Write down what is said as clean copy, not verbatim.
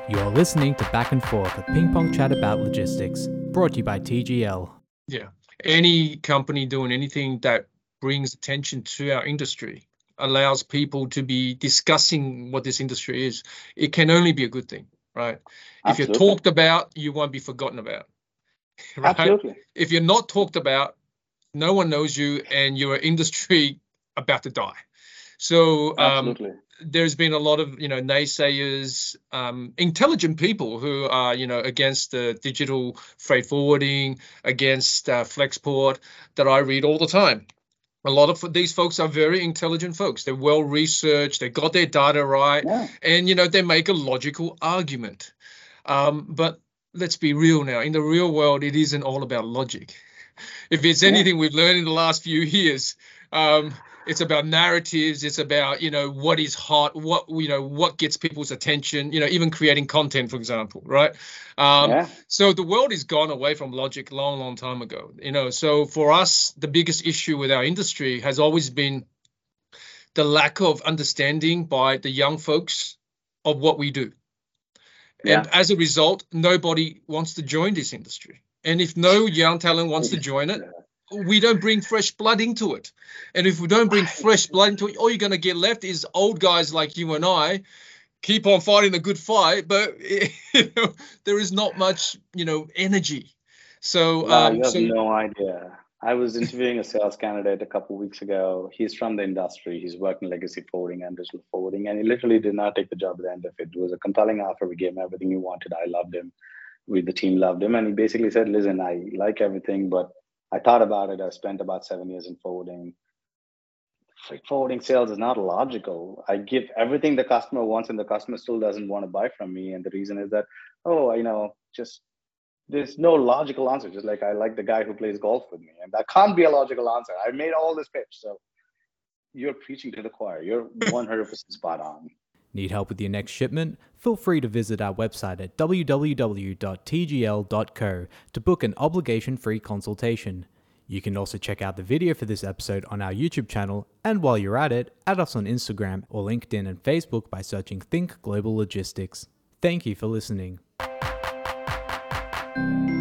You're listening to Back and Forth, a ping pong chat about logistics, brought to you by TGL. Yeah. Any company doing anything that brings attention to our industry, allows people to be discussing what this industry is, it can only be a good thing, right? If you're Absolutely. talked about, you won't be forgotten about, right? Absolutely. If you're not talked about, no one knows you and you're an industry about to die. So Absolutely. there's been a lot of, naysayers, intelligent people who are, against the digital freight forwarding, against Flexport that I read all the time. A lot of these folks are very intelligent folks. They're well researched. They got their data right, and they make a logical argument. But let's be real now. In the real world, it isn't all about logic. If it's anything we've learned in the last few years, it's about narratives. It's about, what is hot, what gets people's attention, even creating content, for example, right? So the world has gone away from logic long, long time ago, So for us, the biggest issue with our industry has always been the lack of understanding by the young folks of what we do. And as a result, nobody wants to join this industry. And if no young talent wants to join it, we don't bring fresh blood into it. And if we don't bring fresh blood into it, all you're going to get left is old guys like you and I keep on fighting the good fight, but there is not much, energy. So you have no idea. I was interviewing a sales candidate a couple of weeks ago. He's from the industry. He's worked in legacy forwarding and digital forwarding, and he literally did not take the job at the end of it. It was a compelling offer. We gave him everything he wanted. I loved him. The team loved him. And he basically said, listen, I like everything, but I thought about it. I spent about 7 years in forwarding. Freight forwarding sales is not logical. I give everything the customer wants, and the customer still doesn't want to buy from me. And the reason is that, just there's no logical answer. Just like I like the guy who plays golf with me, and that can't be a logical answer. I made all this pitch, so you're preaching to the choir. You're 100% spot on. Need help with your next shipment? Feel free to visit our website at www.tgl.co to book an obligation-free consultation. You can also check out the video for this episode on our YouTube channel, and while you're at it, add us on Instagram or LinkedIn and Facebook by searching Think Global Logistics. Thank you for listening.